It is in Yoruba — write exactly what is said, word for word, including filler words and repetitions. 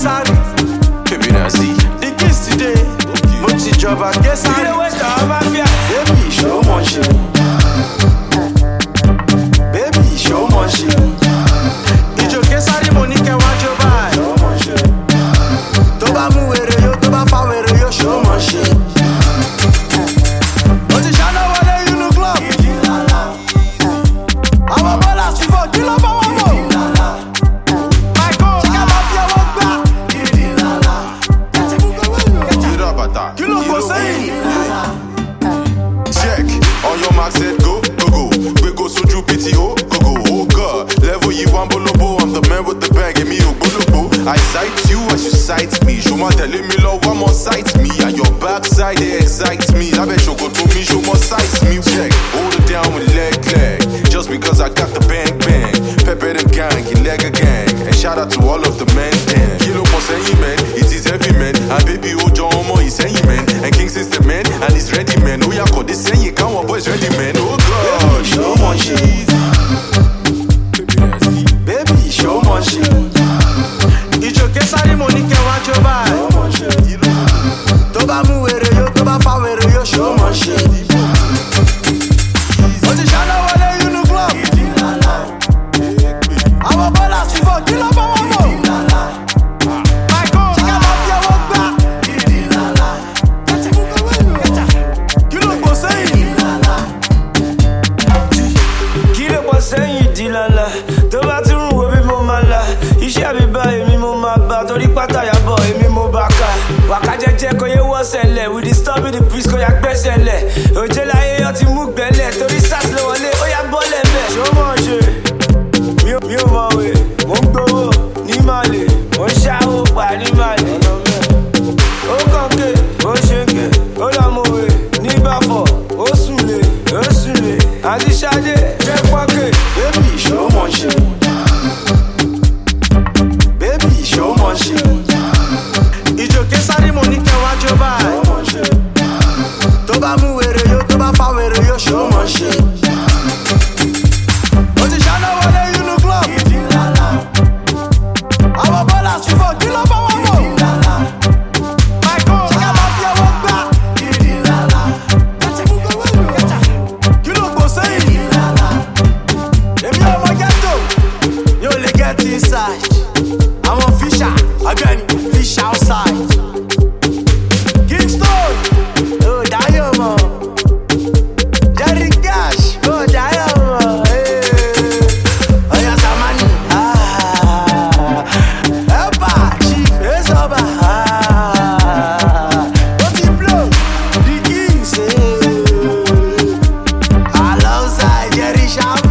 Kesari. Baby Nazi. The kiss today. Mo ti jọba Kesari. Ilé West àwọn mafia. Baby show mọ ṣe. Baby show mọ ṣe. Ìjọ Kesari mo ní kẹwàá jó báyìí. Show mọ ṣe. Tó bá mú wèrè yó, tó bá fa wèrè yó, show mọ ṣe. Mo ti ṣáná wọlé inú club. Àwọn bọ́lá ṣùgbọ́n kí ló bá wọ́n mọ̀? Michael ká máa fi ọwọ́ gbà. Kira bata. Kí ló kò sẹ́yìn? Check. On your mark, set, go, go, go. We go soju P T O, go, go. Oh God. Level you one bolobo. I'm the man with the bag. And me, oh, bolobo. I sight you as you sight me. Show my telling me love, one more sight me. And your backside, they excite me. I bet you go to me, show more sight me. Check. Hold it down with leg, leg. Just because I got the bang, bang. Pepper them gang, leg a gang. And shout out to all of the men, then. Kilo for saying man, it is heavy man. And baby, oh, John Mo, he's saying man. And King is the man, and he's ready man. Oh, yeah, call this saying, come on, boys, ready man. Oh, God. Show mọ ṣe. Baby show mọ ṣe. Ìjọ Kesari mo ní kẹwàá jó báyìí. Tó bá mú wèrè yó, tó bá fa wèrè yó, show mọ ṣe. Mo ti ṣáná wọlé inú club. Àwọn bọ́lá ṣùgbọ́n kí ló bá wọ́n mọ̀? Michael ká máa fi ọwọ́ gbà. Kí ló kò sẹ́yìn? Kí ló pọ̀ sẹ́yìn ìdílàlà? Tó bá tún rún wo bí mo máa la. Iṣẹ́ mi bá èmi mo máa bá. Torí pátá yàbọ̀ èmi mo bá ká. Wàká jẹ́jẹ́ kò yé wọ́ sẹ̀lẹ̀. We disturb the peace kò yà gbẹ́sẹ̀ lẹ̀. Òjé láyé yọ ti mú gbẹ́lẹ̀. Torí sars ló wọlé ó yà bọ́lẹ̀ bẹ̀. Ṣé ó mọ̀ ṣe? Mi ò mi ò mọ̀ wé. Mo ń gbowó ní Màlè. Mo ń ṣàwó pa ní Màlè. Ó kàn ké, ó ṣe ké. Ó lọ mọ̀ wé ní Bàfọ̀. Ó sùn lè, ó sùn lè. Àti Ṣadé jẹ́ pọ́kè. Baby show mọ ṣe. Baby show mọ ṣe. Ìjọ Kesari mo ní kẹwàá jó báyìí. Tó bá mú wèrè yó, tó bá fa wèrè yó, show mọ ṣe. Mo ti ṣáná wọlé inú club. Àwọn bọ́lá ṣùgbọ́n kí ló bá wọ́n mọ̀? Michael ká máa fi ọwọ́ gbà. Kí ló kò sẹ́yìn? Èmi ọmọ ghetto yóò lè get inside. Àwọn fisher again fish outside. Kingston ó dáyọ̀ mọ̀. Jerry Cash ó dáyọ̀ mọ̀. Ọ̀yà Samani ẹ̀bà chief ezọba ó ti blow the king say alongside Jerry Sharp.